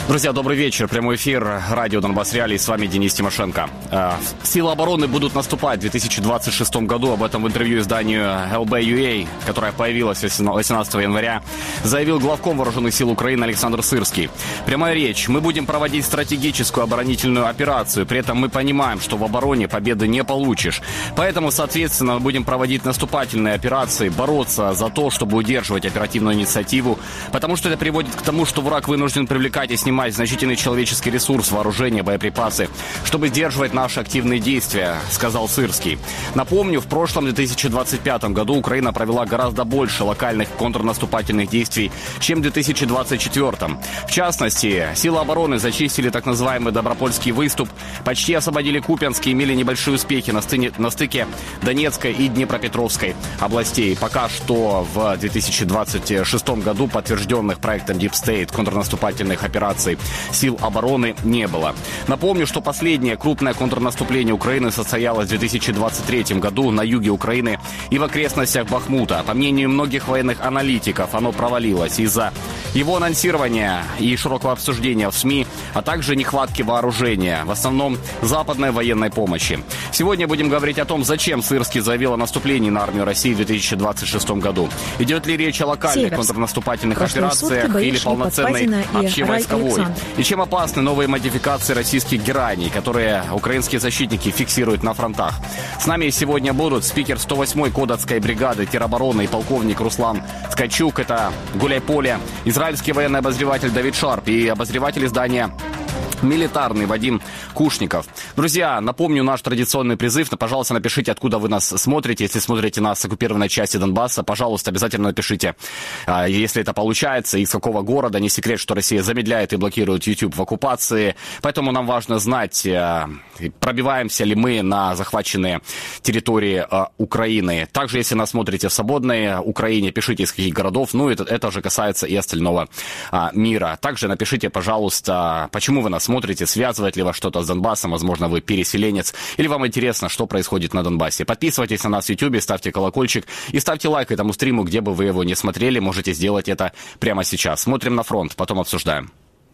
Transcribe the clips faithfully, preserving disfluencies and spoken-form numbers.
Друзья, добрый вечер. Прямой эфир радио Донбасс Реалии. С вами Денис Тимошенко. Силы обороны будут наступать в две тысячи двадцать шестом году. Об этом в интервью изданию эл би ю эй, которое появилось восемнадцатого января, заявил главком Вооруженных сил Украины Александр Сырский. Прямая речь. Мы будем проводить стратегическую оборонительную операцию. При этом мы понимаем, что в обороне победы не получишь. Поэтому, соответственно, будем проводить наступательные операции, бороться за то, чтобы удерживать оперативную инициативу. Потому что это приводит к тому, что враг вынужден привлекать и снимать значительный человеческий ресурс, вооружение, боеприпасы, чтобы сдерживать наши активные действия, сказал Сырский. Напомню, в прошлом две тысячи двадцать пятом году Украина провела гораздо больше локальных контрнаступательных действий, чем в две тысячи двадцать четвёртом. В частности, силы обороны зачистили так называемый Добропольский выступ, почти освободили Купянск и имели небольшие успехи на, стыне, на стыке Донецкой и Днепропетровской областей. Пока что в две тысячи двадцать шестом году подтвержденных проектом Deep State контрнаступательных операций сил обороны не было. Напомню, что последнее крупное контрнаступление Украины состоялось в две тысячи двадцать третьем году на юге Украины и в окрестностях Бахмута. По мнению многих военных аналитиков, оно провалилось из-за его анонсирования и широкого обсуждения в СМИ, а также нехватки вооружения, в основном западной военной помощи. Сегодня будем говорить о том, зачем Сырский заявил о наступлении на армию России в две тысячи двадцать шестом году. Идет ли речь о локальных Северск. контрнаступательных Прошлые операциях или полноценной общевойсковой? И чем опасны новые модификации российских гераний, которые украинские защитники фиксируют на фронтах? С нами сегодня будут спикер сто восьмой Кодатской бригады теробороны и полковник Руслан Ткачук, это Гуляйполе, израильский военный обозреватель Давид Шарп и обозреватель издания «Милитарный» Вадим Кушников. Друзья, напомню наш традиционный призыв. Пожалуйста, напишите, откуда вы нас смотрите. Если смотрите нас с оккупированной части Донбасса, пожалуйста, обязательно напишите, если это получается, из какого города. Не секрет, что Россия замедляет и блокирует YouTube в оккупации. Поэтому нам важно знать, пробиваемся ли мы на захваченные территории Украины. Также, если нас смотрите в свободной Украине, пишите, из каких городов. Ну, это, это же касается и остального мира. Также напишите, пожалуйста, почему вы нас смотрите, связывает ли вас что-то с Донбассом, возможно, вы переселенец, или вам интересно, что происходит на Донбассе. Подписывайтесь на нас в YouTube, ставьте колокольчик и ставьте лайк этому стриму, где бы вы его не смотрели, можете сделать это прямо сейчас. Смотрим на фронт, потом обсуждаем.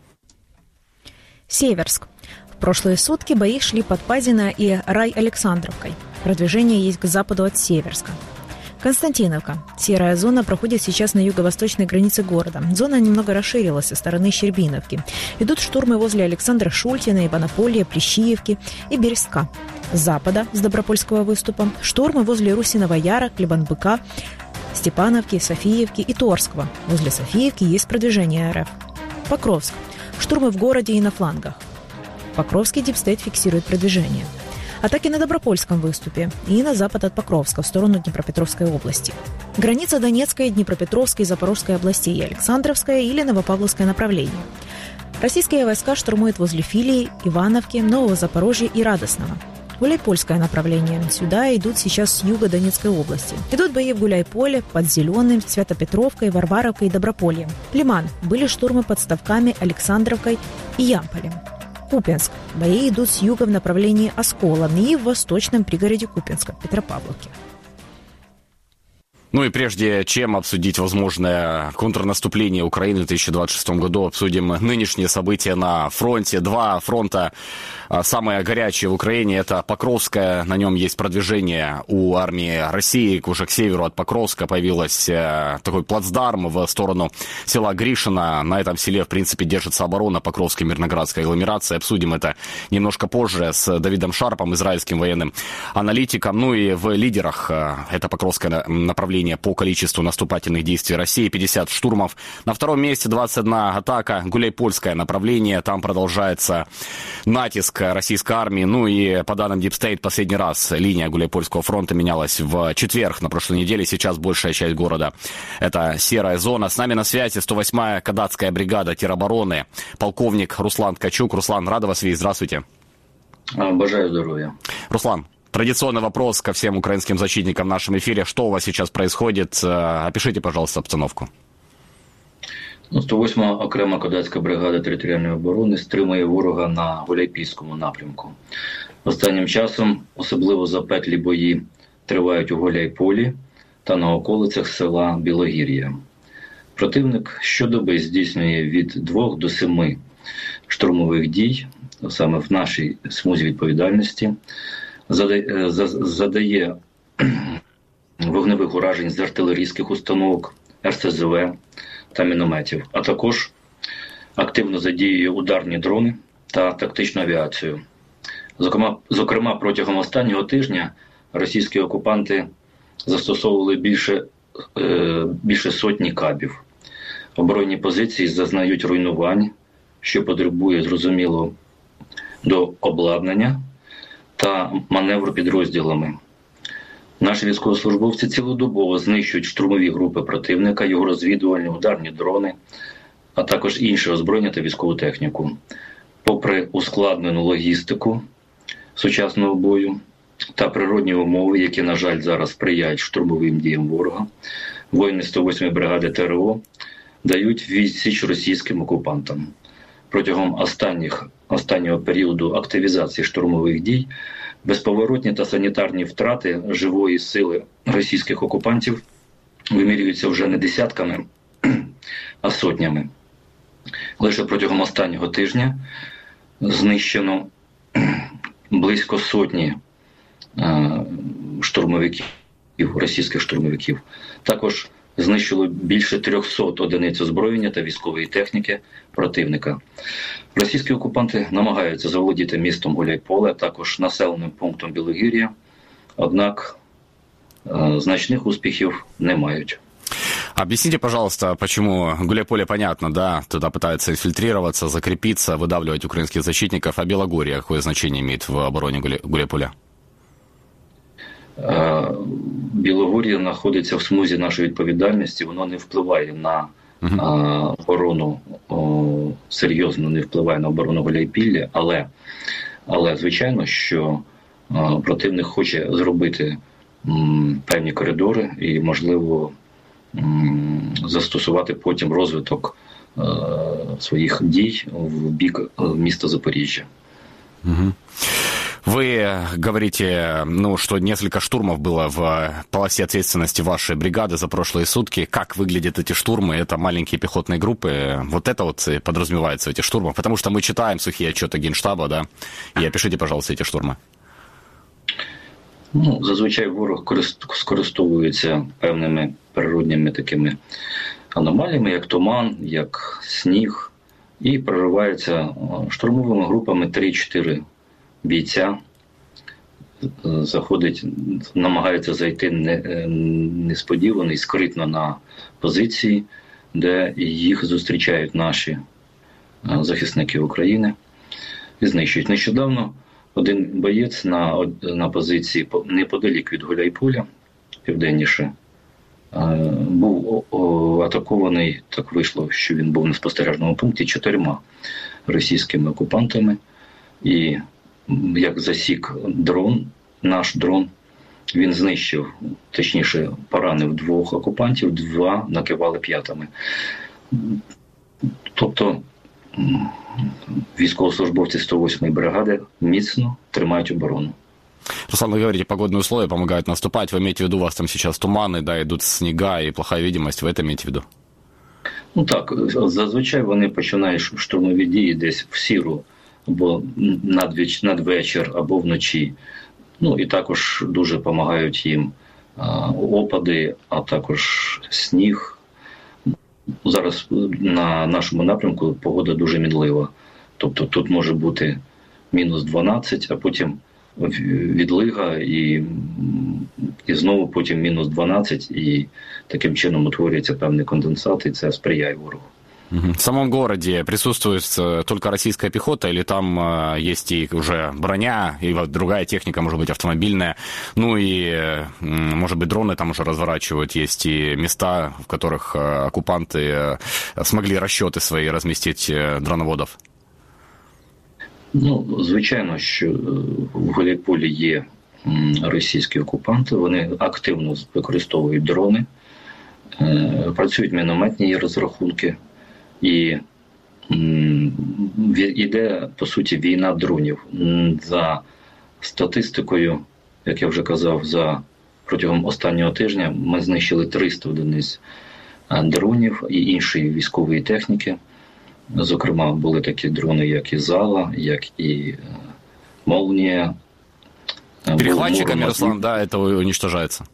Северск. В прошлые сутки бои шли под Падино и Рай-Александровкой. Продвижение есть к западу от Северска. Константиновка. Серая зона проходит сейчас на юго-восточной границе города. Зона немного расширилась со стороны Щербиновки. Идут штурмы возле Александра Шультина, Иванополя, Плещиевки и Березка. С запада, с Добропольского выступа, штурмы возле Русиного Яра, Клебанбыка, Степановки, Софиевки и Торского. Возле Софиевки есть продвижение РФ. Покровск. Штурмы в городе и на флангах. Покровский дипстейт фиксирует продвижение. Атаки на Добропольском выступе и на запад от Покровска в сторону Днепропетровской области. Граница Донецкой, Днепропетровской, Запорожской областей и Александровское или Новопавловское направление. Российские войска штурмуют возле Филии, Ивановки, Нового Запорожья и Радостного. Гуляйпольское направление. Сюда идут сейчас с юга Донецкой области. Идут бои в Гуляйполе, под Зеленым, Свято-Петровкой, Варваровкой и Добропольем. Лиман. Были штурмы под Ставками, Александровкой и Ямполем. Купянск. Бои идут с юга в направлении Оскола и в восточном пригороде Купянска, Петропавловке. Ну и прежде чем обсудить возможное контрнаступление Украины в две тысячи двадцать шестом году, обсудим нынешние события на фронте. Два фронта самые горячие в Украине. Это Покровское, на нем есть продвижение у армии России. Уже к северу от Покровска появилась такой плацдарм в сторону села Гришино. На этом селе, в принципе, держится оборона Покровской мирноградской агломерации. Обсудим это немножко позже с Давидом Шарпом, израильским военным аналитиком. Ну и в лидерах это Покровское направление по количеству наступательных действий России, пятьдесят штурмов. На втором месте двадцать одна атака, Гуляйпольское направление. Там продолжается натиск российской армии. Ну и по данным Deep State, последний раз линия Гуляйпольского фронта менялась в четверг на прошлой неделе. Сейчас большая часть города — это серая зона. С нами на связи сто восьмая Кадатская бригада теробороны, полковник Руслан Ткачук. Руслан, рада вас видеть. Здравствуйте. Бажаю здоровья. Руслан, традиционный вопрос ко всем украинским защитникам в нашем эфире. Что у вас сейчас происходит? Опишите, пожалуйста, обстановку. Ну, сто восьма окрема Кадатська бригада територіальної оборони стримує ворога на Гуляйпільському напрямку. Останнім часом особливо запеклі бої тривають у Гуляйполі та на околицях села Білогір'я. Противник щодоби здійснює від двох до семи штурмових дій, саме в нашій смузі відповідальності, задає, задає вогневих уражень з артилерійських установок, ер ес зе ве та мінометів, а також активно задіює ударні дрони та тактичну авіацію. Зокрема, зокрема, протягом останнього тижня російські окупанти застосовували більше, е, більше сотні кабів. Оборонні позиції зазнають руйнувань, що потребує, зрозуміло, до обладнання та маневру підрозділами. Наші військовослужбовці цілодобово знищують штурмові групи противника, його розвідувальні ударні дрони, а також інше озброєння та військову техніку. Попри ускладнену логістику сучасного бою та природні умови, які, на жаль, зараз сприяють штурмовим діям ворога, воїни сто восьмої бригади те ер о дають відсіч російським окупантам. Протягом останніх, останнього періоду активізації штурмових дій безповоротні та санітарні втрати живої сили російських окупантів вимірюються вже не десятками, а сотнями. Лише протягом останнього тижня знищено близько сотні штурмовиків, російських штурмовиків. Також знищило більше трьохсот одиниць озброєння та військової техніки противника. Російські окупанти намагаються заволодіти містом Гуляйполе, а також населеним пунктом Білогір'я, однак э, значних успіхів не мають. Объясните, пожалуйста, почему Гуляйполе понятно, да, туда пытаются инфильтрироваться, закрепиться, выдавливать украинских защитников, а Белогорье какое значение имеет в обороне Гуляйполя? Білогор'я знаходиться в смузі нашої відповідальності, воно не впливає на uh-huh. оборону, о, серйозно не впливає на оборону Гуляйполя, але, але звичайно, що о, противник хоче зробити м, певні коридори і, можливо, м, застосувати потім розвиток е, своїх дій в бік міста Запоріжжя. Uh-huh. Вы говорите, ну, что несколько штурмов было в полосе ответственности вашей бригады за прошлые сутки. Как выглядят эти штурмы? Это маленькие пехотные группы. Вот это вот подразумевается в этих штурмах. Потому что мы читаем сухие отчеты Генштаба, да? И опишите, пожалуйста, эти штурмы. Ну, зазвичай ворог скористовується певними природніми такими аномаліями, як туман, як сніг, і проривається штурмовими групами три-чотири бійця, заходить, намагається зайти несподівано і скритно на позиції, де їх зустрічають наші захисники України і знищують. Нещодавно один боєць на, на позиції неподалік від Гуляйполя, південніше, був атакований, так вийшло, що він був на спостережному пункті, чотирма російськими окупантами. І як засік дрон, наш дрон, він знищив, точніше, поранив двох окупантів, два накивали п'ятами. Тобто військовослужбовці сто восьмої бригади міцно тримають оборону. Руслан, вы говорите, погодные условия помогают наступать. Вы имеете в виду, у вас там сейчас туманы, да, идут снега и плохая видимость. Вы это имеете в виду? Ну так, зазвичай вони починають штурмові дії десь в сіру, або надвіч, надвечір, або вночі. Ну і також дуже допомагають їм а, опади, а також сніг. Зараз на нашому напрямку погода дуже мінлива. Тобто тут може бути мінус дванадцять, а потім відлига і, і знову потім мінус дванадцять, і таким чином утворюється певний конденсат, і це сприяє ворогу. В самом городе присутствует только российская пехота, или там есть и уже броня, и другая техника, может быть, автомобильная, ну и, может быть, дроны там уже разворачивают, есть и места, в которых оккупанты смогли расчеты свои разместить дроноводов? Ну, звичайно, що в Гуляйполі є російські окупанти, вони активно використовують дрони, працюють мінометні розрахунки, і йде, по суті, війна дронів. За статистикою, як я вже казав, за протягом останнього тижня ми знищили триста одиниць дронів і іншої військової техніки. Зокрема, були такі дрони, як і «Зала», як і «Молнія». Перехватчиками, Руслан, да, це уничтожається?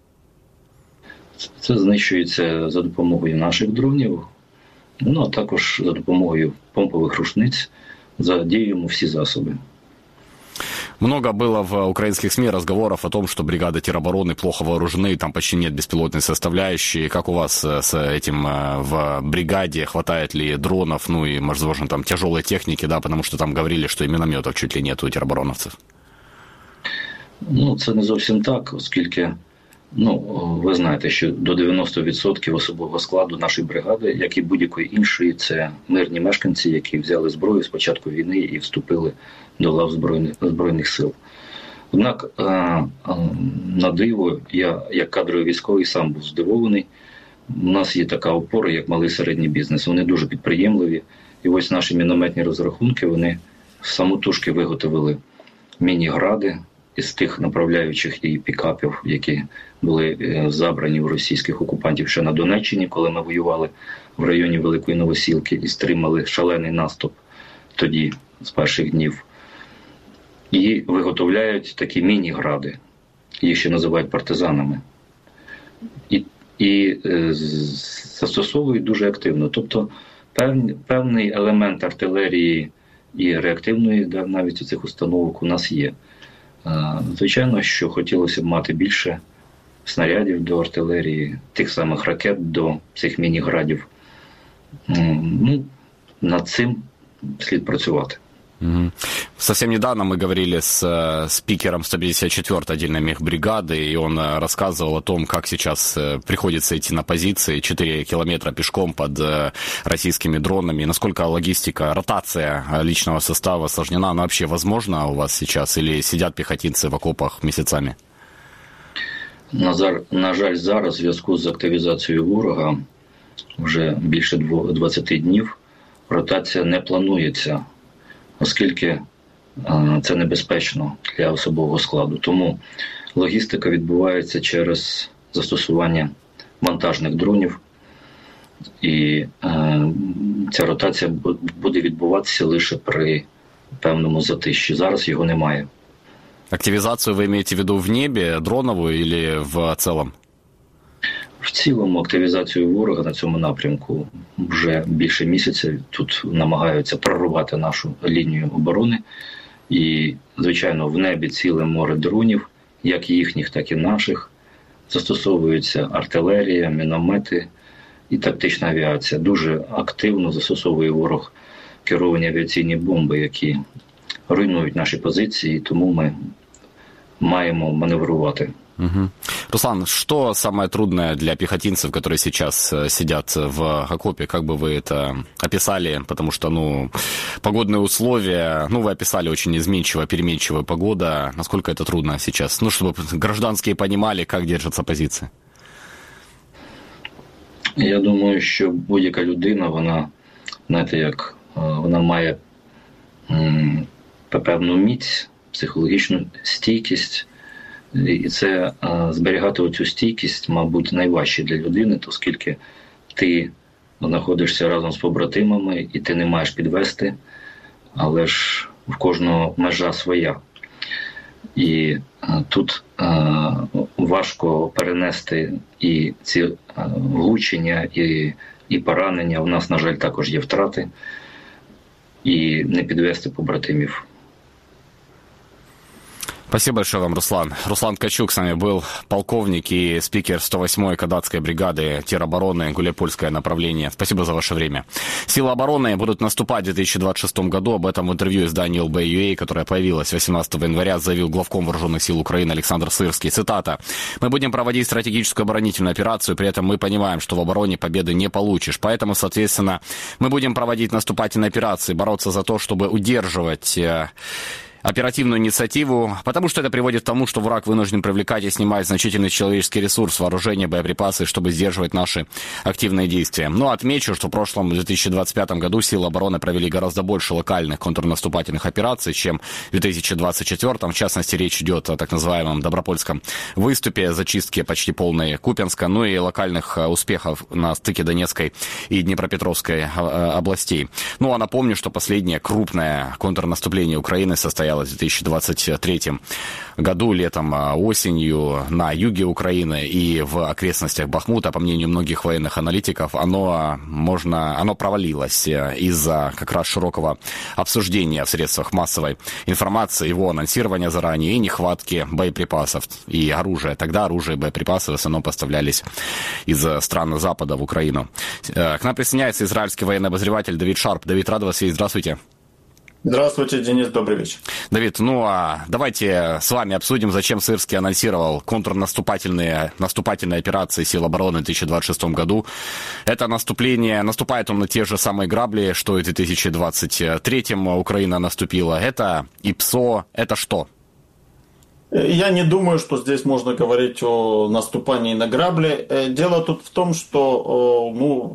Це знищується за допомогою наших дронів, ну а також за допомогою помпових рушниць, задіюємо всі засоби. Много было в украинских СМИ разговоров о том, что бригады теробороны плохо вооружены, там почти нет беспилотной составляющей. Как у вас с этим в бригаде? Хватает ли дронов, ну и, возможно, там тяжелой техники, да, потому что там говорили, что и минометов чуть ли нет у теробороновцев? Ну, це не зовсім так, оскільки, ну, ви знаєте, що до дев'яносто відсотків особового складу нашої бригади, як і будь-якої іншої, це мирні мешканці, які взяли зброю з початку війни і вступили до лав Збройних, Збройних сил. Однак, на диво, я як кадровий військовий сам був здивований. У нас є така опора, як малий середній бізнес. Вони дуже підприємливі. І ось наші мінометні розрахунки, вони самотужки виготовили міні-гради із тих направляючих і пікапів, які були забрані у російських окупантів ще на Донеччині, коли ми воювали в районі Великої Новосілки і стримали шалений наступ тоді, з перших днів. І виготовляють такі міні-гради, їх ще називають партизанами. І, і е, застосовують дуже активно. Тобто певний, певний елемент артилерії і реактивної, да, навіть у цих установок у нас є. Звичайно, що хотілося б мати більше снарядів до артилерії, тих самих ракет до цих міні-градів. Ну, над цим слід працювати. Угу. Совсем недавно мы говорили с спикером сто пятьдесят четвёртой отдельной мехбригады, и он рассказывал о том, как сейчас приходится идти на позиции четыре километра пешком под российскими дронами, насколько логистика, ротация личного состава осложнена, она вообще возможна у вас сейчас, или сидят пехотинцы в окопах месяцами? На жаль, зараз в зв'язку з активізацією ворога вже більше двадцять днів ротація не планується, оскільки це небезпечно для особового складу. Тому логістика відбувається через застосування вантажних дронів, і е, ця ротація буде відбуватися лише при певному затищі. Зараз його немає. Активізацію ви маєте в виду в небі, дронову, або в цілому? В цілому активізацію ворога на цьому напрямку вже більше місяця. Тут намагаються прорвати нашу лінію оборони. І, звичайно, в небі ціле море дронів, як їхніх, так і наших. Застосовується артилерія, міномети і тактична авіація. Дуже активно застосовує ворог керовані авіаційні бомби, які руйнують наші позиції, тому ми маємо маневрувати. Угу. Руслан, что самое трудное для пехотинцев, которые сейчас сидят в окопе? Как бы вы это описали? Потому что, ну, погодные условия, ну, вы описали очень изменчивая, переменчивая погода. Насколько это трудно сейчас? Ну, чтобы гражданские понимали, как держатся позиции. Я думаю, що будь-яка людина, вона, знаєте, як, вона має м, певну міць, психологічну стійкість. І це зберігати оцю стійкість, мабуть, найважче для людини, оскільки ти знаходишся разом з побратимами і ти не маєш підвести, але ж в кожного межа своя. І тут важко перенести і ці влучення, і, і поранення. У нас, на жаль, також є втрати, і не підвести побратимів. Спасибо большое вам, Руслан. Руслан Ткачук с нами был, полковник и спикер сто восьмой кадетской бригады теробороны, Гуляйпольское направление. Спасибо за ваше время. Силы обороны будут наступать в две тысячи двадцать шестом году. Об этом в интервью изданию эл би ю эй, которое появилось восемнадцатого января, заявил главком Вооруженных сил Украины Александр Сырский. Цитата. «Мы будем проводить стратегическую оборонительную операцию, при этом мы понимаем, что в обороне победы не получишь. Поэтому, соответственно, мы будем проводить наступательные операции, бороться за то, чтобы удерживать оперативную инициативу, потому что это приводит к тому, что враг вынужден привлекать и снимать значительный человеческий ресурс, вооружение, боеприпасы, чтобы сдерживать наши активные действия. Но отмечу, что в прошлом две тысячи двадцать пятом году силы обороны провели гораздо больше локальных контрнаступательных операций, чем в две тысячи двадцать четвёртом. В частности, речь идет о так называемом Добропольском выступе, зачистке почти полной Купянска, ну и локальных успехов на стыке Донецкой и Днепропетровской областей. Ну а напомню, что последнее крупное контрнаступление Украины состоялось в две тысячи двадцать третьем году, летом, осенью на юге Украины и в окрестностях Бахмута. По мнению многих военных аналитиков, оно, можно, оно провалилось из-за как раз широкого обсуждения в средствах массовой информации, его анонсирования заранее и нехватки боеприпасов и оружия. Тогда оружие и боеприпасы в основном поставлялись из стран Запада в Украину. К нам присоединяется израильский военный обозреватель Давид Шарп. Давид, рад вас видеть. Здравствуйте. Здравствуйте, Денис, добрый вечер. Давид, ну а давайте с вами обсудим, зачем Сырский анонсировал контрнаступательные наступательные операции сил обороны в две тысячи двадцать шестом году. Это наступление, наступает он на те же самые грабли, что и в две тысячи двадцать третьем Украина наступила. Это ИПСО, это что? Я не думаю, что здесь можно говорить о наступании на грабли. Дело тут в том, что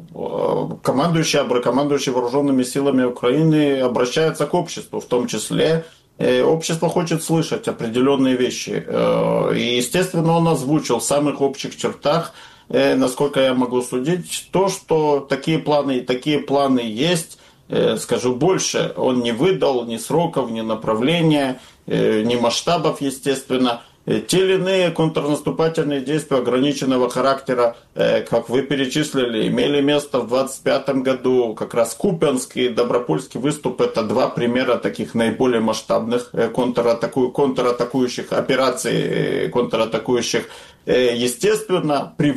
ну, командующий, командующий вооруженными силами Украины обращается к обществу, в том числе общество хочет слышать определенные вещи. И, естественно, он озвучил в самых общих чертах, насколько я могу судить, то, что такие планы, такие планы есть. Скажу больше, он не выдал ни сроков, ни направления, ни масштабов, естественно. Те или иные контрнаступательные действия ограниченного характера, как вы перечислили, имели место в двадцать пятом году. Как раз Купянский и Добропольский выступ – это два примера таких наиболее масштабных контратаку... контратакующих операций, контратакующих. Естественно, при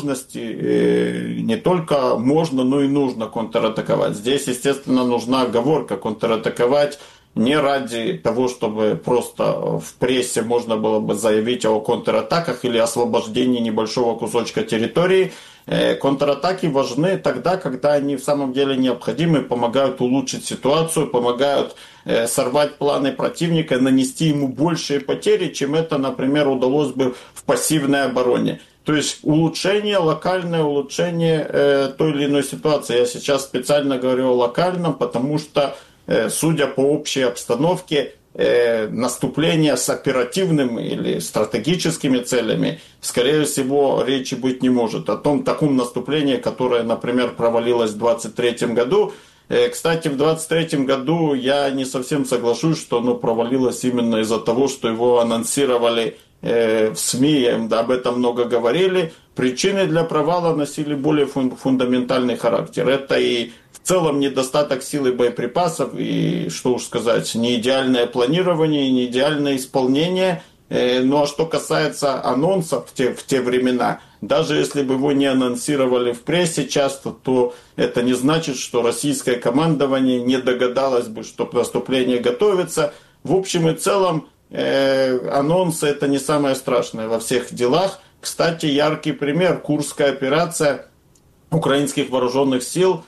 возможности не только можно, но и нужно контратаковать. Здесь, естественно, нужна оговорка: контратаковать не ради того, чтобы просто в прессе можно было бы заявить о контратаках или освобождении небольшого кусочка территории. Контратаки важны тогда, когда они в самом деле необходимы, помогают улучшить ситуацию, помогают сорвать планы противника, нанести ему большие потери, чем это, например, удалось бы в пассивной обороне. То есть улучшение, локальное улучшение э, той или иной ситуации. Я сейчас специально говорю о локальном, потому что, э, судя по общей обстановке, э, наступление с оперативными или стратегическими целями, скорее всего, речи быть не может. О том таком наступлении, которое, например, провалилось в двадцать третьем году. Э, кстати, в двадцать третьем году я не совсем соглашусь, что оно провалилось именно из-за того, что его анонсировали в СМИ, об этом много говорили. Причины для провала носили более фундаментальный характер. Это и в целом недостаток сил и боеприпасов, и, что уж сказать, не идеальное планирование, не идеальное исполнение. Ну а что касается анонсов в те, в те времена, даже если бы его не анонсировали в прессе часто, то это не значит, что российское командование не догадалось бы, что наступление готовится. В общем и целом, анонсы — это не самое страшное во всех делах. Кстати, яркий пример: Курская операция украинских вооруженных сил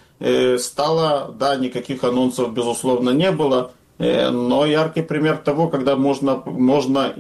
стала, да, никаких анонсов, безусловно, не было, но яркий пример того, когда можно, можно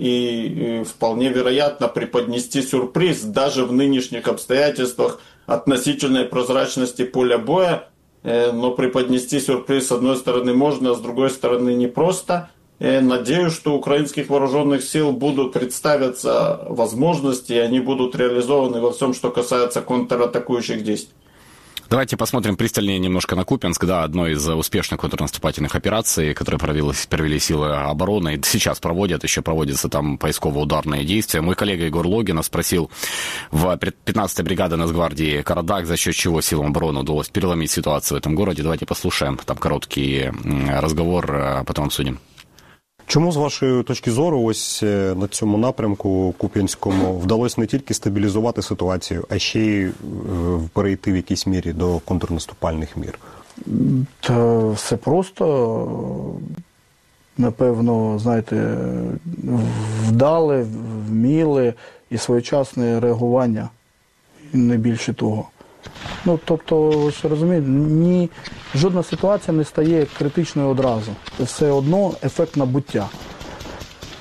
и вполне вероятно преподнести сюрприз даже в нынешних обстоятельствах относительной прозрачности поля боя. Но преподнести сюрприз с одной стороны можно, а с другой стороны непросто. Надеюсь, что у украинских вооруженных сил будут представиться возможности, и они будут реализованы во всем, что касается контратакующих действий. Давайте посмотрим пристальнее немножко на Купянск, да, одной из успешных контрнаступательных операций, которые провели, провели силы обороны, и сейчас проводят, еще проводятся там поисково-ударные действия. Мой коллега Егор Логинов спросил в пятнадцатой бригаде Нацгвардии Карадак, за счет чего силам обороны удалось переломить ситуацию в этом городе. Давайте послушаем там короткий разговор, а потом обсудим. Чому, з вашої точки зору, ось на цьому напрямку Куп'янському вдалося не тільки стабілізувати ситуацію, а ще й перейти в якійсь мірі до контрнаступальних мір? Та все просто, напевно, знаєте, вдале, вміле і своєчасне реагування, і не більше того. Ну, тобто, ви ж розумієте, ні, жодна ситуація не стає критичною одразу. Все одно ефект набуття.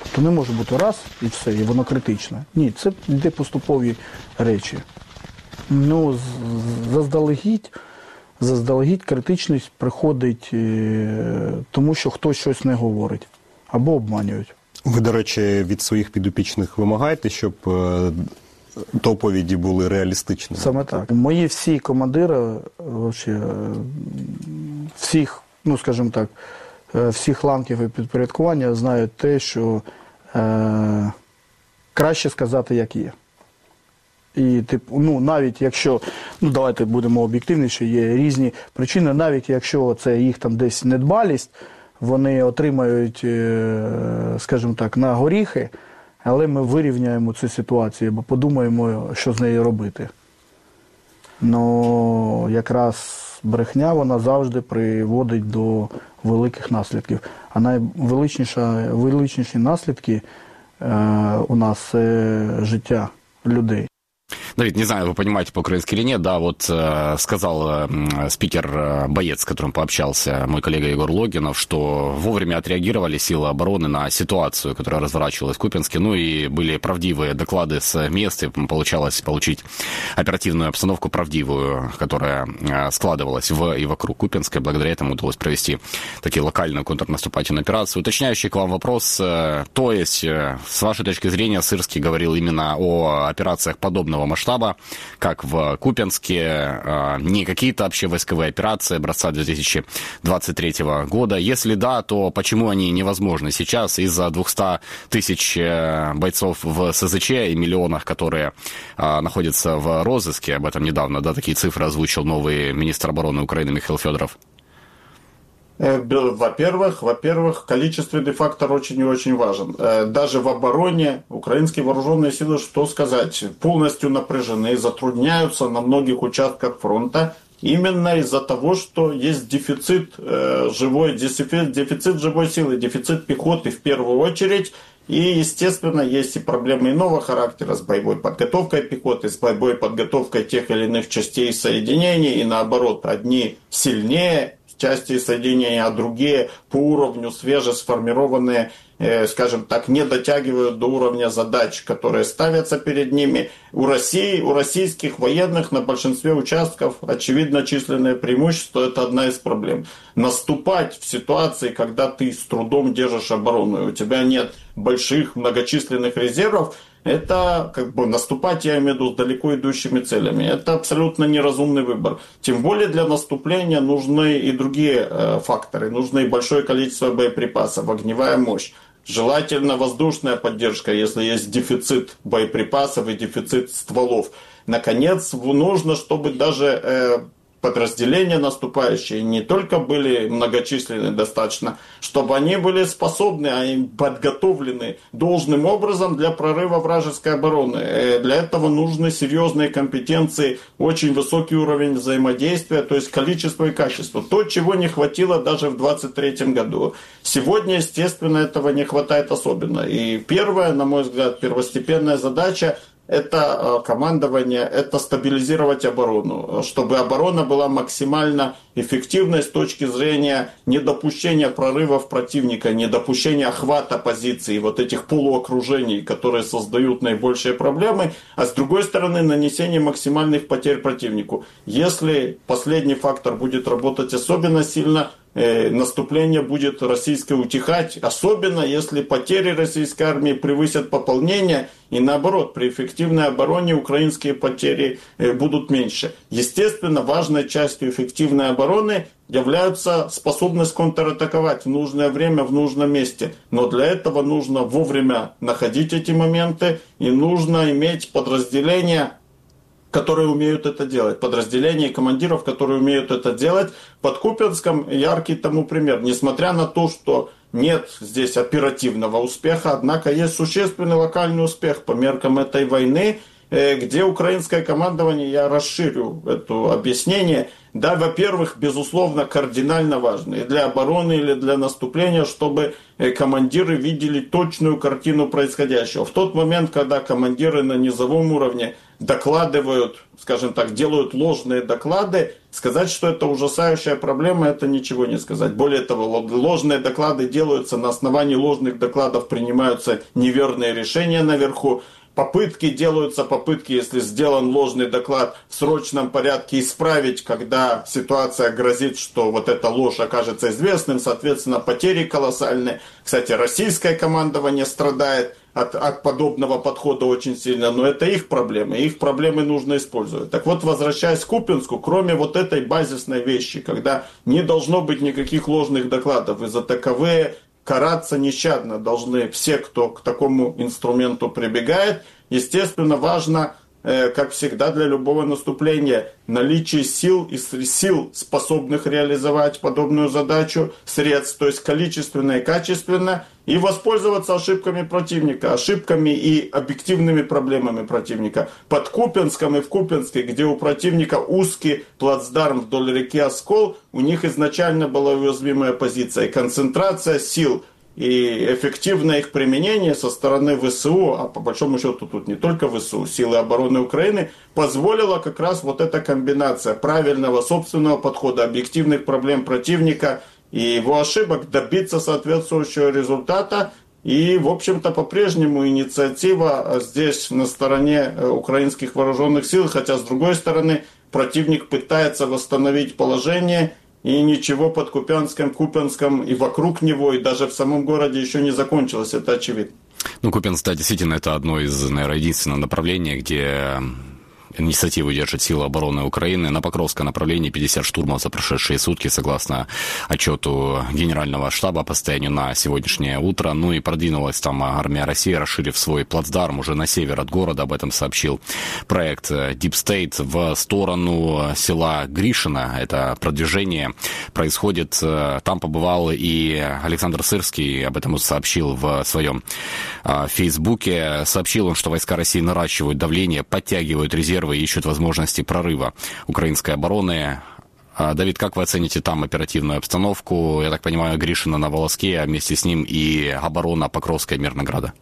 То не може бути раз і все, і воно критичне. Ні, це йде поступові речі. Ну, заздалегідь, заздалегідь критичність приходить тому, що хтось щось не говорить або обманюють. Ви, до речі, від своїх підопічних вимагаєте, щоб доповіді були реалістичними? Саме так. Мої всі командири, вообще, всіх, ну, скажімо так, всіх ланків і підпорядкування знають те, що е, краще сказати, як є. І, типу, ну, навіть якщо, ну, давайте будемо об'єктивніші, є різні причини, навіть якщо це їх там десь недбалість, вони отримають, скажімо так, на горіхи, але ми вирівняємо цю ситуацію, бо подумаємо, що з нею робити. Ну, якраз брехня, вона завжди приводить до великих наслідків. А найвеличніші наслідки е, у нас – це життя людей. Давид, не знаю, вы понимаете по-украински или нет, да, вот э, сказал э, спикер-боец, с которым пообщался мой коллега Егор Логинов, что вовремя отреагировали силы обороны на ситуацию, которая разворачивалась в Купянске, ну и были правдивые доклады с мест, и получалось получить оперативную обстановку правдивую, которая э, складывалась в и вокруг Купянска, и благодаря этому удалось провести такие локальную контрнаступательную операцию. Уточняющий к вам вопрос, э, то есть, э, с вашей точки зрения, Сырский говорил именно о операциях подобного масштаба, как в Купянске, не какие-то общевойсковые операции образца две тысячи двадцать третьего года. Если да, то почему они невозможны сейчас из-за двухсот тысяч бойцов в СЗЧ и миллионах, которые находятся в розыске? Об этом недавно, да, такие цифры озвучил новый министр обороны Украины Михаил Федоров. Во-первых, во-первых, количественный фактор очень и очень важен. Даже в обороне украинские вооруженные силы, что сказать, полностью напряжены, затрудняются на многих участках фронта именно из-за того, что есть дефицит живой, дефицит, дефицит живой силы, дефицит пехоты в первую очередь. И, естественно, есть и проблемы иного характера с боевой подготовкой пехоты, с боевой подготовкой тех или иных частей и соединений, и наоборот, одни сильнее части соединения, а другие по уровню свежесформированные, э, скажем так, не дотягивают до уровня задач, которые ставятся перед ними. У России, у российских военных на большинстве участков очевидно численное преимущество, это одна из проблем. Наступать в ситуации, когда ты с трудом держишь оборону, и у тебя нет больших многочисленных резервов, это как бы наступать, я имею в виду, с далеко идущими целями. Это абсолютно неразумный выбор. Тем более для наступления нужны и другие э, факторы. Нужно и большое количество боеприпасов, огневая мощь. Желательно воздушная поддержка, если есть дефицит боеприпасов и дефицит стволов. Наконец, нужно, чтобы даже э, подразделения наступающие не только были многочисленны достаточно, чтобы они были способны, а и подготовлены должным образом для прорыва вражеской обороны. Для этого нужны серьезные компетенции, очень высокий уровень взаимодействия, то есть количество и качество. То, чего не хватило даже в двадцать третьем году. Сегодня, естественно, этого не хватает особенно. И первая, на мой взгляд, первостепенная задача – это командование, это стабилизировать оборону, чтобы оборона была максимально эффективной с точки зрения недопущения прорывов противника, недопущения охвата позиций, вот этих полуокружений, которые создают наибольшие проблемы, а с другой стороны нанесение максимальных потерь противнику. Если последний фактор будет работать особенно сильно, наступление будет российское утихать, особенно если потери российской армии превысят пополнение, и наоборот, при эффективной обороне украинские потери будут меньше. Естественно, важной частью эффективной обороны является способность контратаковать в нужное время, в нужном месте. Но для этого нужно вовремя находить эти моменты, и нужно иметь подразделения, которые умеют это делать, подразделения и командиров, которые умеют это делать. Под Купянском яркий тому пример. Несмотря на то, что нет здесь оперативного успеха, однако есть существенный локальный успех по меркам этой войны. где украинское командование, я расширю это объяснение, да, во-первых, безусловно, кардинально важно и для обороны, или для наступления, чтобы командиры видели точную картину происходящего. В тот момент, когда командиры на низовом уровне докладывают, скажем так, делают ложные доклады, сказать, что это ужасающая проблема, это ничего не сказать. Более того, ложные доклады делаются, на основании ложных докладов принимаются неверные решения наверху. Попытки делаются, попытки, если сделан ложный доклад, в срочном порядке исправить, когда ситуация грозит, что вот эта ложь окажется известным, соответственно, потери колоссальные. Кстати, российское командование страдает от, от подобного подхода очень сильно, но это их проблемы, их проблемы нужно использовать. Так вот, возвращаясь к Купянску, кроме вот этой базисной вещи, когда не должно быть никаких ложных докладов, и за таковые караться нещадно должны все, кто к такому инструменту прибегает. Естественно, важно, как всегда для любого наступления, наличие сил и сил, способных реализовать подобную задачу, средств, то есть количественно и качественно, и воспользоваться ошибками противника, ошибками и объективными проблемами противника. Под Купянском и в Купянске, где у противника узкий плацдарм вдоль реки Оскол, у них изначально была уязвимая позиция, и концентрация сил и эффективное их применение со стороны ВСУ, а по большому счету тут не только ВСУ, силы обороны Украины, позволила как раз вот эта комбинация правильного собственного подхода, объективных проблем противника и его ошибок добиться соответствующего результата. И, в общем-то, по-прежнему инициатива здесь на стороне украинских вооруженных сил, хотя, с другой стороны, противник пытается восстановить положение. И ничего под Купянском, Купянском и вокруг него, и даже в самом городе еще не закончилось, это очевидно. Ну, Купянск, да, действительно, это одно из, наверное, единственного направления, где инициативу держит силы обороны Украины. На Покровское направление пятьдесят штурмов за прошедшие сутки, согласно отчету Генерального штаба по состоянию на сегодняшнее утро. Ну и продвинулась там армия России, расширив свой плацдарм уже на север от города. Об этом сообщил проект Deep State в сторону села Гришино. Это продвижение происходит. Там побывал и Александр Сырский, об этом он сообщил в своем фейсбуке. Сообщил он, что войска России наращивают давление, подтягивают резервы, ищут возможности прорыва украинской обороны. Давид, как вы оцените там оперативную обстановку? Я так понимаю, Гришино на волоске, а вместе с ним и оборона Покровска и Мирнограда.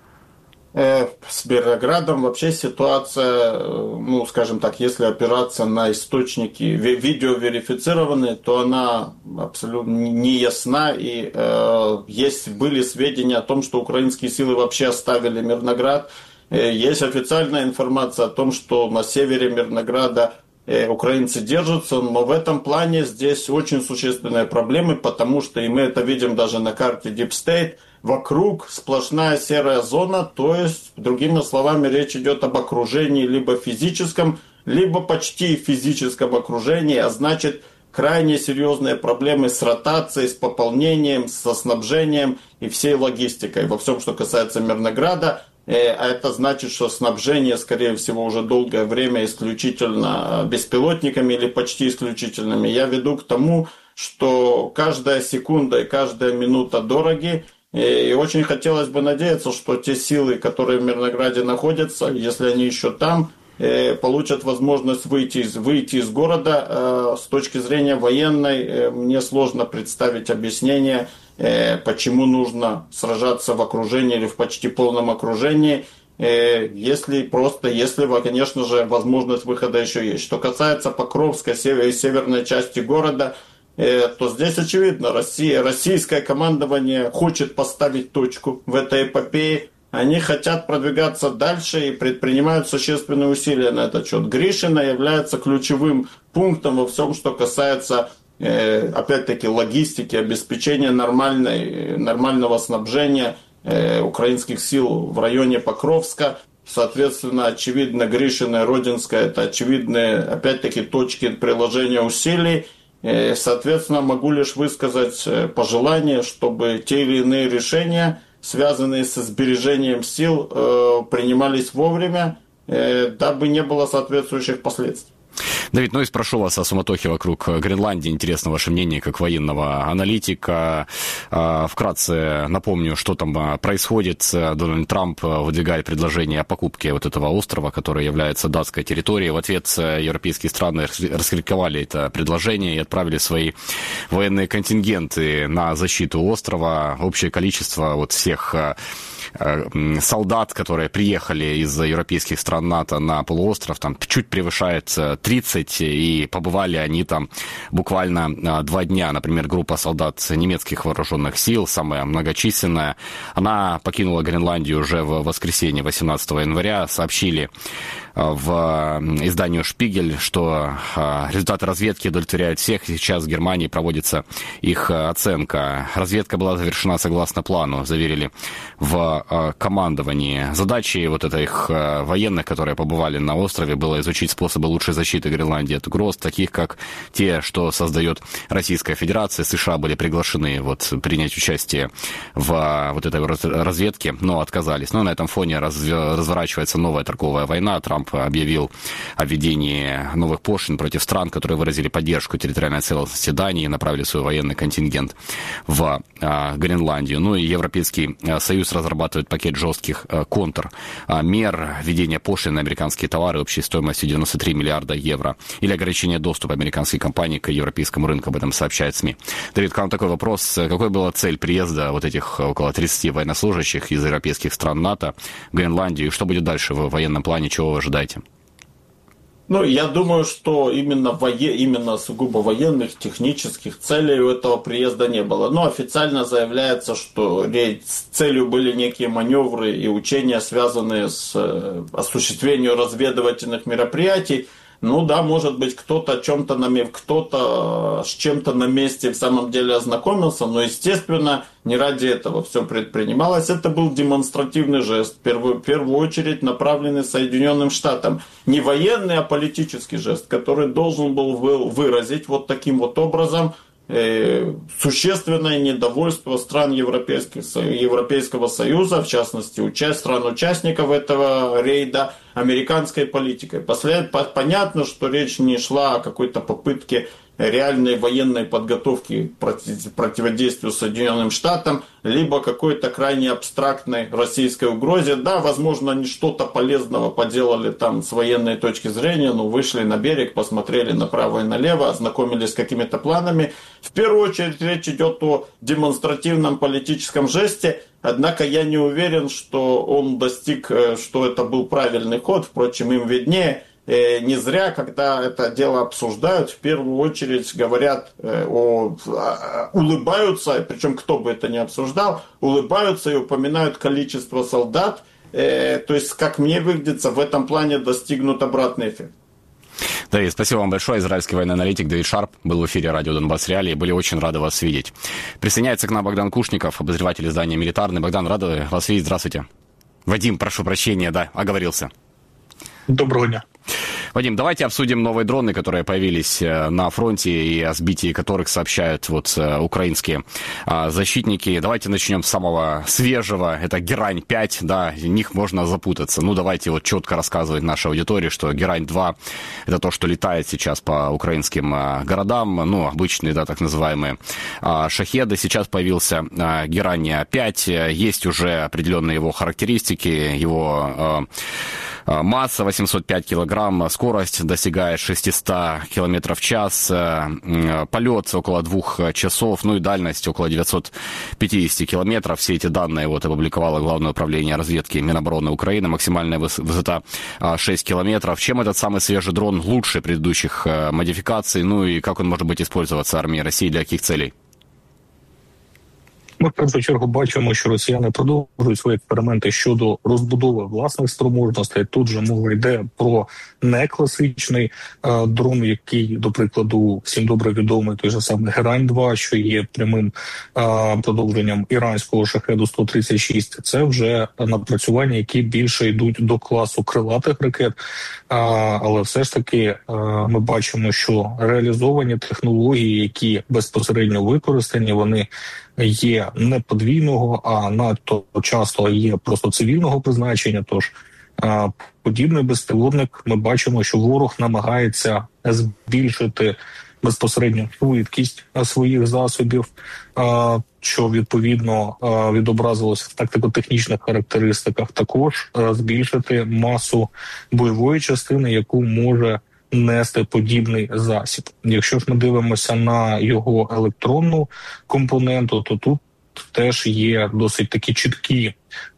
С Мирноградом вообще ситуация, ну, скажем так, если опираться на источники видеоверифицированные, то она абсолютно не ясна. И э, есть, были сведения о том, что украинские силы вообще оставили Мирноград. Есть официальная информация о том, что на севере Мирнограда украинцы держатся, но в этом плане здесь очень существенные проблемы, потому что, и мы это видим даже на карте Deep State, вокруг сплошная серая зона, то есть, другими словами, речь идет об окружении либо физическом, либо почти физическом окружении, а значит, крайне серьезные проблемы с ротацией, с пополнением, со снабжением и всей логистикой. Во всем, что касается Мирнограда, а это значит, что снабжение, скорее всего, уже долгое время исключительно беспилотниками или почти исключительными. Я веду к тому, что каждая секунда и каждая минута дороги. И очень хотелось бы надеяться, что те силы, которые в Мирнограде находятся, если они еще там, получат возможность выйти из, выйти из города. С точки зрения военной, мне сложно представить объяснение, почему нужно сражаться в окружении или в почти полном окружении, если просто, если, конечно же, возможность выхода еще есть. Что касается Покровской и северной части города, то здесь очевидно, Россия, российское командование хочет поставить точку в этой эпопее. Они хотят продвигаться дальше и предпринимают существенные усилия на этот счет. Гришино является ключевым пунктом во всем, что касается, опять-таки, логистики, обеспечения нормальной, нормального снабжения украинских сил в районе Покровска. Соответственно, очевидно, Гришино и Родинское – это очевидные, опять-таки, точки приложения усилий. Соответственно, могу лишь высказать пожелание, чтобы те или иные решения, связанные со сбережением сил, принимались вовремя, дабы не было соответствующих последствий. Давид, ну и спрошу вас о суматохе вокруг Гренландии. Интересно ваше мнение как военного аналитика. Вкратце напомню, что там происходит. Дональд Трамп выдвигает предложение о покупке вот этого острова, который является датской территорией. В ответ европейские страны раскритиковали это предложение и отправили свои военные контингенты на защиту острова. Общее количество вот всех солдат, которые приехали из европейских стран НАТО на полуостров, там чуть превышает тридцать, и побывали они там буквально два дня. Например, группа солдат немецких вооруженных сил, самая многочисленная, она покинула Гренландию уже в воскресенье, восемнадцатого января. Сообщили в изданию «Шпигель», что результаты разведки удовлетворяют всех. Сейчас в Германии проводится их оценка. Разведка была завершена согласно плану, заверили в командовании. Задачей вот этих военных, которые побывали на острове, было изучить способы лучшей защиты Гренландии от угроз, таких как те, что создает Российская Федерация. США были приглашены вот принять участие в вот этой разведке, но отказались. Но на этом фоне разворачивается новая торговая война. Трамп объявил о введении новых пошлин против стран, которые выразили поддержку территориальной целостности Дании и направили свой военный контингент в а, Гренландию. Ну и Европейский Союз разрабатывает пакет жестких а, контрмер, введения пошлин на американские товары общей стоимостью девяносто три миллиарда евро или ограничение доступа американских компаний к европейскому рынку, об этом сообщает СМИ. Давид, к вам такой вопрос. Какой была цель приезда вот этих около тридцати военнослужащих из европейских стран НАТО в Гренландию? И что будет дальше в военном плане? Чего вы ожидаете? Ну, я думаю, что именно, вое... именно сугубо военных, технических целей у этого приезда не было. Но официально заявляется, что с целью были некие маневры и учения, связанные с осуществлением разведывательных мероприятий. Ну да, может быть, кто-то о чем-то на кто-то с чем-то на месте в самом деле ознакомился, но, естественно, не ради этого все предпринималось. Это был демонстративный жест, в первую, в первую очередь направленный Соединенным Штатам. Не военный, а политический жест, который должен был выразить вот таким вот образом э, существенное недовольство стран Европейского Союза, в частности, участь, стран-участников этого рейда, американской политикой. После, понятно, что речь не шла о какой-то попытке реальной военной подготовки против, противодействию Соединенным Штатам, либо какой-то крайне абстрактной российской угрозе. Да, возможно, они что-то полезного поделали там с военной точки зрения, но вышли на берег, посмотрели направо и налево, ознакомились с какими-то планами. В первую очередь речь идет о демонстративном политическом жесте, однако я не уверен, что он достиг, что это был правильный ход, впрочем, им виднее. Не зря, когда это дело обсуждают, в первую очередь говорят, о, улыбаются, причем кто бы это ни обсуждал, улыбаются и упоминают количество солдат. То есть, как мне видится, в этом плане достигнут обратный эффект. Давид, спасибо вам большое. Израильский военный аналитик Давид Шарп был в эфире радио Донбасс Реалии. Были очень рады вас видеть. Присоединяется к нам Богдан Кушников, обозреватель издания «Милитарный». Богдан, рады вас видеть. Здравствуйте. Вадим, прошу прощения, да, оговорился. Доброго дня. Вадим, давайте обсудим новые дроны, которые появились на фронте и о сбитии которых сообщают вот украинские защитники. Давайте начнем с самого свежего. Это Герань пять, да, в них можно запутаться. Ну, давайте вот четко рассказывать нашей аудитории, что Герань два — это то, что летает сейчас по украинским городам, ну, обычные, да, так называемые шахеды. Сейчас появился Герань пять, есть уже определенные его характеристики, его масса восемьсот пять килограмм, скорость достигает шестьсот километров в час, полет около двух часов, ну и дальность около девятьсот пятьдесят километров. Все эти данные вот опубликовало Главное управление разведки Минобороны Украины. Максимальная высота шесть километров. Чем этот самый свежий дрон лучше предыдущих модификаций? Ну и как он может быть использоваться армией России, для каких целей? Ми в першу чергу бачимо, що росіяни продовжують свої експерименти щодо розбудови власних спроможностей. Тут же мова йде про некласичний е, дрон, який, до прикладу, всім добре відомий той же самий Герань два, що є прямим е, продовженням іранського шахеду сто тридцять шість. Це вже напрацювання, які більше йдуть до класу крилатих ракет. Е, але все ж таки е, ми бачимо, що реалізовані технології, які безпосередньо використані, вони є не подвійного, а надто часто є просто цивільного призначення. Тож Подібний безпілотник, ми бачимо, що ворог намагається збільшити безпосередньо швидкість своїх засобів, що відповідно відобразилося в тактико-технічних характеристиках, також збільшити масу бойової частини, яку може нести подібний засіб. Якщо ж ми дивимося на його електронну компоненту, то тут теж є досить такі чіткі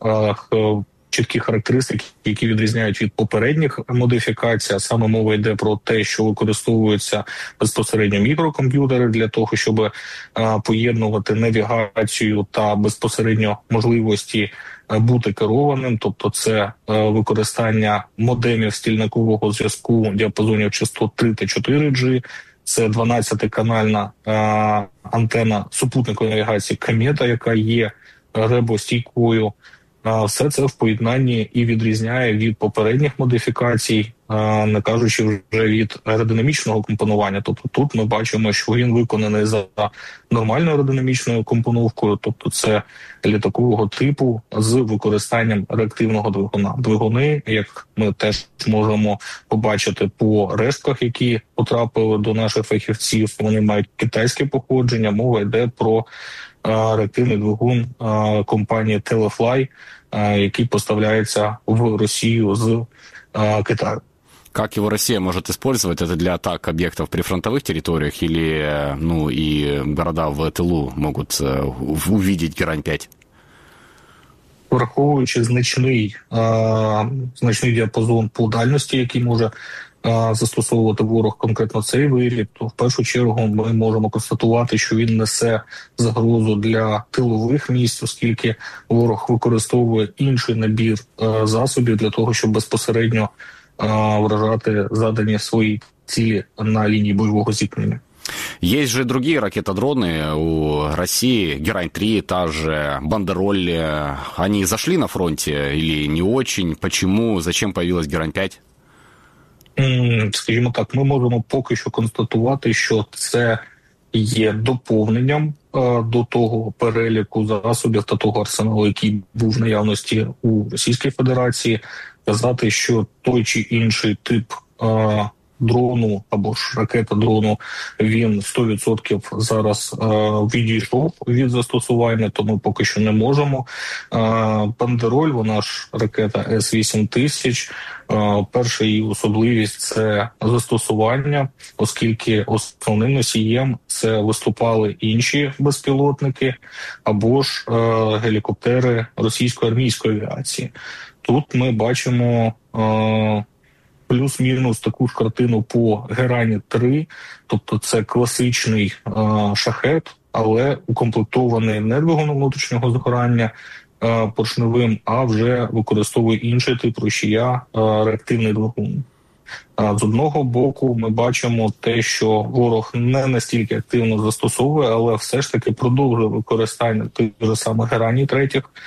чіткі характеристики, які відрізняють від попередніх модифікацій. А саме мова йде про те, що використовуються безпосередньо мікрокомп'ютери для того, щоб а, поєднувати навігацію та безпосередньо можливості а, бути керованим. Тобто це а, використання модемів стільникового зв'язку діапазонів частот три та чотири джі, це дванадцятиканальна а, антена супутникової навігації «Комета», яка є ребостійкою. Все це в поєднанні і відрізняє від попередніх модифікацій, не кажучи вже від аеродинамічного компонування. Тобто тут ми бачимо, що він виконаний за нормальною аеродинамічною компоновкою, тобто це літакового типу з використанням реактивного двигуна. Двигуни, як ми теж можемо побачити по рештках, які потрапили до наших фахівців, вони мають китайське походження. Мова йде про реактивний двигун компанії Telefly, який поставляется в Россию с Китая. Как его Россия может использовать? Это для атак объектов при фронтовых территориях или ну, и города в тылу могут увидеть Герань п'ять? Враховуючи значний, а, значний діапазон по дальності, який може а, застосовувати ворог конкретно цей виріб, то в першу чергу ми можемо констатувати, що він несе загрозу для тилових місць, оскільки ворог використовує інший набір а, засобів для того, щоб безпосередньо а, вражати задані свої цілі на лінії бойового зіткнення. Есть же другие ракетодроны у России, Герань-три, та же Бандероль. Они зашли на фронте или не очень? Почему? Зачем появилась Герань-п'ять? Скажімо так, ми можемо поки що констатувати, що це є доповненням до того переліку засобів та того арсеналу, який був в наявності у Російській Федерації. Казати, що той чи інший тип дрону або ж ракета-дрону, він сто відсотків зараз е, відійшов від застосування, то ми поки що не можемо. Е, Бандероль, вона ж ракета С вісім тисяч, е, перша її особливість – це застосування, оскільки основним носієм це виступали інші безпілотники або ж е, гелікоптери російської армійської авіації. Тут ми бачимо е, плюс-мінус таку ж картину по Герані-три, тобто це класичний е, шахет, але укомплектований не двигуном внутрішнього згорання е, поршневим, а вже використовує інший тип рушія, е, реактивний двигун. Е, з одного боку ми бачимо те, що ворог не настільки активно застосовує, але все ж таки продовжує використання тих же самих Герані-третіх, е,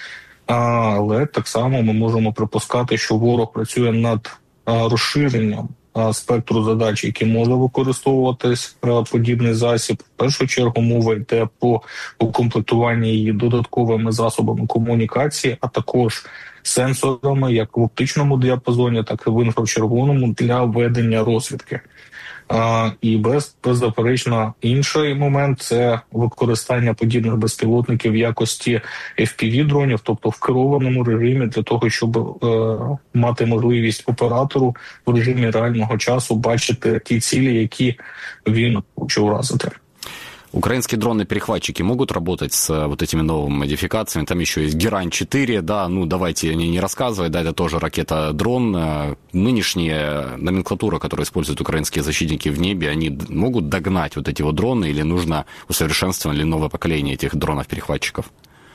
але так само ми можемо припускати, що ворог працює над розширенням спектру задач, які може використовуватись подібний засіб. В першу чергу мова йде по укомплектуванні її додатковими засобами комунікації, а також сенсорами як в оптичному діапазоні, так і в інфрачервоному для ведення розвідки. А, і без, беззаперечно інший момент – це використання подібних безпілотників в якості еф пі ві-дронів, тобто в керованому режимі для того, щоб е, мати можливість оператору в режимі реального часу бачити ті цілі, які він хоче уразити. Украинские дроны-перехватчики могут работать с вот этими новыми модификациями? Там еще есть Герань-четыре, да, ну давайте не, не рассказывать, да, это тоже ракета-дрон. Нынешняя номенклатура, которую используют украинские защитники в небе, они могут догнать вот эти вот дроны или нужно усовершенствовать ли новое поколение этих дронов-перехватчиков?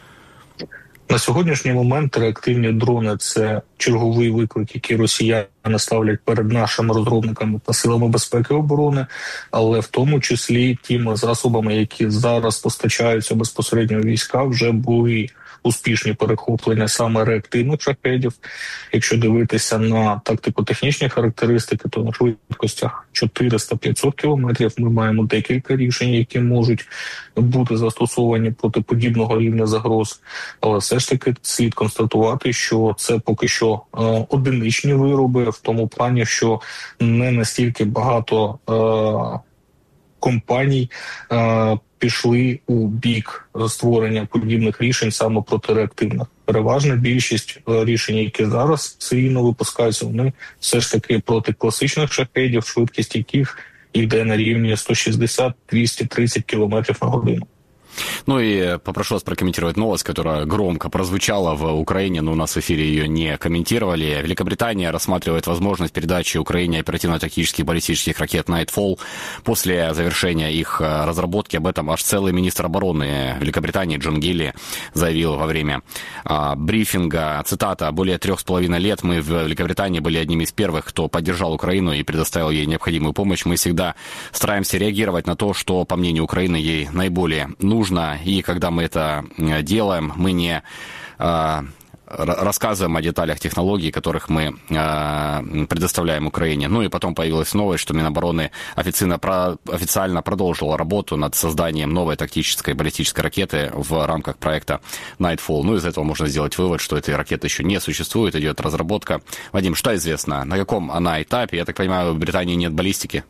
На сьогоднішній момент реактивні дрони – це черговий виклик, який росіяни ставлять перед нашими розробниками та силами безпеки і оборони, але в тому числі тими засобами, які зараз постачаються безпосередньо війська, вже були успішні перехоплення саме реактивних шахедів. Якщо дивитися на тактико-технічні характеристики, то на швидкостях чотириста-п'ятсот кілометрів ми маємо декілька рішень, які можуть бути застосовані проти подібного рівня загроз. Але все ж таки слід констатувати, що це поки що е, одиничні вироби, в тому плані, що не настільки багато е, компаній е, пішли у бік створення подібних рішень саме проти реактивних. Переважна більшість рішень, які зараз серійно випускаються, вони все ж таки проти класичних шахедів, швидкість яких йде на рівні сто шістдесят - двісті тридцять кілометрів на годину. Ну и попрошу вас прокомментировать новость, которая громко прозвучала в Украине, но у нас в эфире ее не комментировали. Великобритания рассматривает возможность передачи Украине оперативно-тактических баллистических ракет Nightfall после завершения их разработки. Об этом аж целый министр обороны Великобритании Джон Гилли заявил во время а, брифинга. Цитата: «Более трех с половиной лет мы в Великобритании были одними из первых, кто поддержал Украину и предоставил ей необходимую помощь. Мы всегда стараемся реагировать на то, что, по мнению Украины, ей наиболее нужно. И когда мы это делаем, мы не э, рассказываем о деталях технологий, которых мы э, предоставляем Украине». Ну и потом появилась новость, что Минобороны официально, про, официально продолжила работу над созданием новой тактической баллистической ракеты в рамках проекта Nightfall. Ну из этого можно сделать вывод, что этой ракеты еще не существует, идет разработка. Вадим, что известно? На каком она этапе? Я так понимаю, в Британии нет баллистики?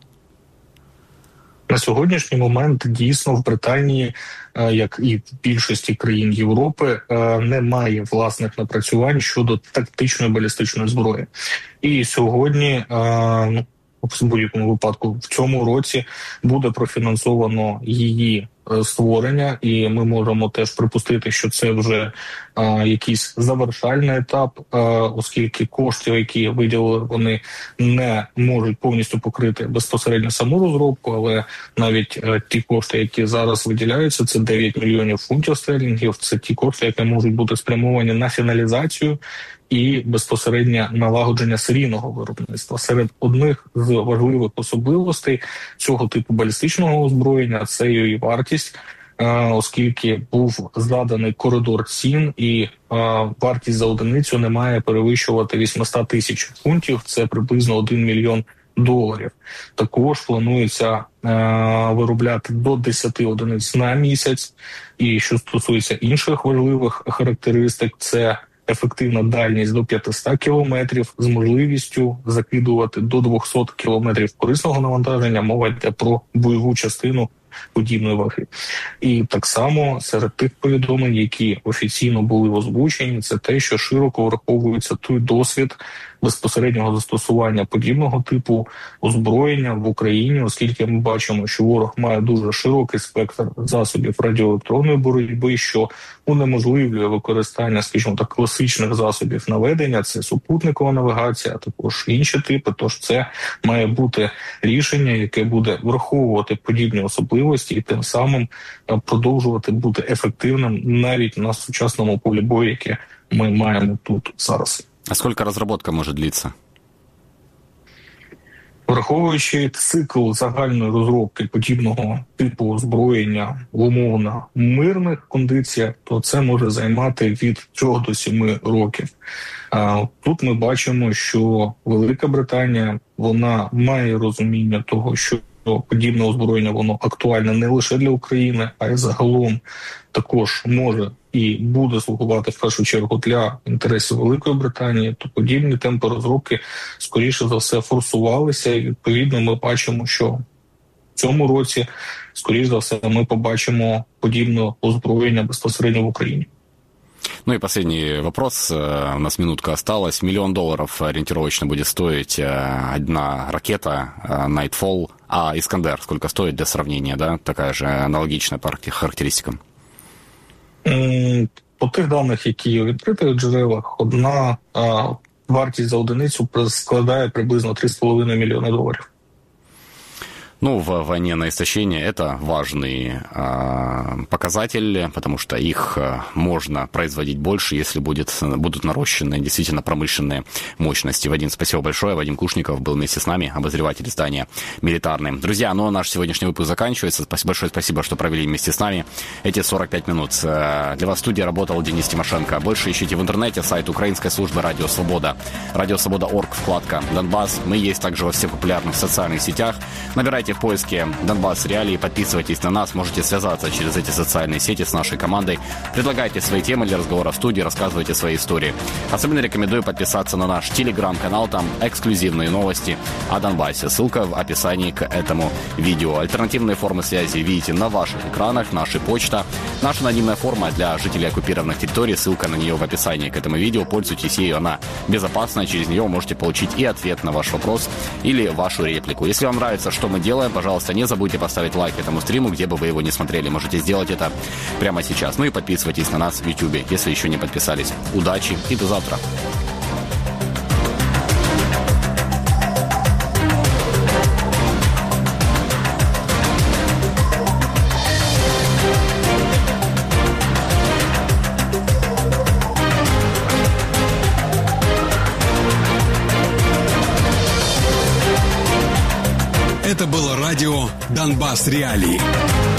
На сьогоднішній момент дійсно в Британії, як і в більшості країн Європи, немає власних напрацювань щодо тактичної балістичної зброї. І сьогодні, ну, в будь-якому випадку, в цьому році буде профінансовано її створення, і ми можемо теж припустити, що це вже а, якийсь завершальний етап, а, оскільки кошти, які виділили, вони не можуть повністю покрити безпосередньо саму розробку, але навіть а, ті кошти, які зараз виділяються, це дев'ять мільйонів фунтів стерлінгів, це ті кошти, які можуть бути спрямовані на фіналізацію і безпосередньо налагодження серійного виробництва. Серед одних з важливих особливостей цього типу балістичного озброєння – це її вартість, оскільки був заданий коридор цін, і вартість за одиницю не має перевищувати вісімсот тисяч фунтів, це приблизно один мільйон доларів. Також планується е, виробляти до десять одиниць на місяць. І що стосується інших важливих характеристик, це ефективна дальність до п'ятсот кілометрів з можливістю закидувати до двісті кілометрів корисного навантаження. Мова йде про бойову частину подібної ваги. І так само серед тих повідомлень, які офіційно були озвучені, це те, що широко враховується той досвід безпосереднього застосування подібного типу озброєння в Україні, оскільки ми бачимо, що ворог має дуже широкий спектр засобів радіоелектронної боротьби, що унеможливлює використання, скажімо так, класичних засобів наведення, це супутникова навігація, а також інші типи, тож це має бути рішення, яке буде враховувати подібні особливості і тим самим продовжувати бути ефективним навіть на сучасному полі бою, яке ми маємо тут зараз. А сколько разработка может длиться? Враховуючи цикл загальної розробки подібного типу озброєння в умовно мирних кондиціях, то це може займати від трьох до семи років. А тут ми бачимо, що Велика Британія, вона має розуміння того, що подібне озброєння, воно актуальне не лише для України, а й загалом також може і буде слугувати в першу чергу для інтересів Великої Британії, то подібні темпи розробки, скоріше за все, форсувалися. І, відповідно, ми бачимо, що в цьому році, скоріше за все, ми побачимо подібне озброєння безпосередньо в Україні. Ну и последний вопрос. У нас минутка осталась. Миллион долларов ориентировочно будет стоить одна ракета Nightfall. А Искандер сколько стоит для сравнения, да? Такая же аналогичная по характеристикам. По тих даних, які є у відкритих джерелах, одна а, вартість за одиницю складає приблизно три з половиною мільйони доларів. Ну, в войне на истощение это важный э, показатель, потому что их э, можно производить больше, если будет, будут нарощены действительно промышленные мощности. Вадим, спасибо большое. Вадим Кушников был вместе с нами, обозреватель издания «Милитарный». Друзья, ну а наш сегодняшний выпуск заканчивается. Большое спасибо, что провели вместе с нами эти сорок пять минут. Для вас в студии работал Денис Тимошенко. Больше ищите в интернете сайт украинской службы «Радио Свобода». «Радио Свобода точка орг», вкладка «Донбасс». Мы есть также во всех популярных социальных сетях. Набирайте в поиске «Донбасс Реалии», подписывайтесь на нас, можете связаться через эти социальные сети с нашей командой. Предлагайте свои темы для разговора в студии, рассказывайте свои истории. Особенно рекомендую подписаться на наш телеграм-канал, там эксклюзивные новости о Донбассе. Ссылка в описании к этому видео. Альтернативные формы связи видите на ваших экранах, наша почта, наша анонимная форма для жителей оккупированных территорий, ссылка на нее в описании к этому видео. Пользуйтесь ею, она безопасна, через нее вы можете получить и ответ на ваш вопрос или вашу реплику. Если вам нравится, что мы делаем, пожалуйста, не забудьте поставить лайк этому стриму, где бы вы его не смотрели. Можете сделать это прямо сейчас. Ну и подписывайтесь на нас в YouTube, если еще не подписались. Удачи и до завтра. Это было радио «Донбасс Реалии».